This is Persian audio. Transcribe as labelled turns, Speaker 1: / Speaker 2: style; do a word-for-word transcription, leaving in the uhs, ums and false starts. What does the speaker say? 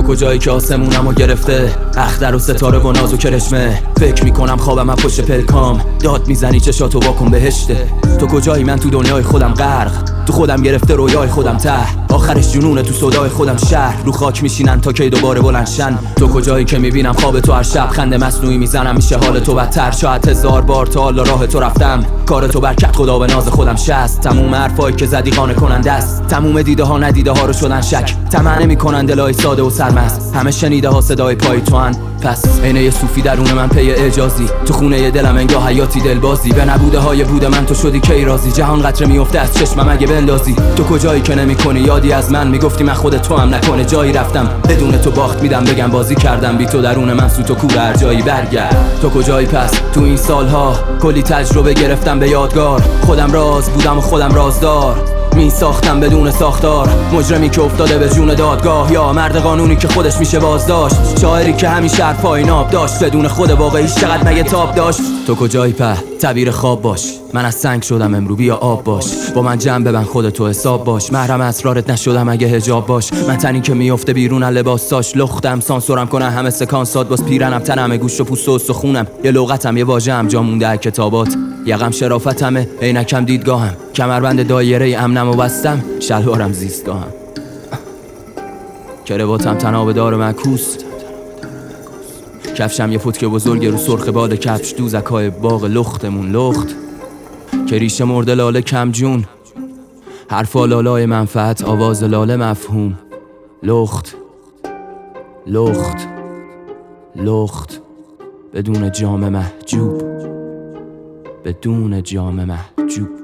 Speaker 1: کجایی که آسمونمو گرفته اختر و ستاره و ناز و کرشمه؟ فکر میکنم خوابم از پشت پلکام داد میزنی چشاتو واکن بهشته. تو کجایی؟ من تو دنیای خودم غرق، تو خودم گرفته رویای خودم ته، آخرش جنونه تو صدای خودم شهر، رو خاک میشینن تا کی دوباره بلندشن. تو کجایی که میبینم خواب تو هر شب خنده مصنوعی میزنم میشه حال تو بدتر. شاید هزار بار تا حالا راه تو رفتم، کار تو برکت خدا به ناز خودم شست. تموم حرفایی که زدی قانع کننده است، تموم دیده ها ندیده ها رو شدن شک. طمع نمیکنن دلای ساده و سرمست، همه شنیده ها صدای پای تو ان. پس عین یه صوفی درون من پی اعجازی، تو خونه دلم انگاه حیاتی دلبازی. به نبوده های بوده من تو شدی کی رازی، جهان قطره میفته از چشمم اگه بندازی. تو کجایی که نمیکنی یادی از من، میگفتی من خود تو هم نکنه جایی رفتم بدون تو باخت میدم بگم بازی کردم. بی تو درون من سوت و کور هر جایی برگرد. تو کجایی پس تو این سالها؟ کلی تجربه گرفتم به یادگار، خودم راز بودم و خودم رازدار، می ساختم بدون ساختار. مجرمی که افتاده به جون دادگاه، یا مرد قانونی که خودش میشه بازداشت، شاعری که همیشه حرفای ناب داشت بدون خود واقعیش چقدر مگه تاب داشت. تو کجایی په؟ تعبیر خواب باش، من از سنگ شدم امرو بیا آب باش، با من جمع ببن خودتو حساب باش. محرم اسرارت نشدم اگه حجاب باش، من تنی که میفته بیرون از لباساش. لختم سانسورم کنن همه سکانسات، باز پیرنم تنم گوشت و پوست و استخونم، یه لغتم یه واژه‌ام جا مونده کتابات. یقم شرافتمه عینکم دیدگاهم، کمربند دایره امنمو بستم، شلوارم زیستگاهم. کرواتم تناب دار معکوس، کفشم یه فوتکه بزرگ رو سرخ باد کفش دوزکای باغ لختمون لخت. که ریشه مرده لاله کم جون، حرفا لالای منفعت آواز لاله مفهوم. لخت لخت لخت بدون جام محجوب، بدون جام محجوب.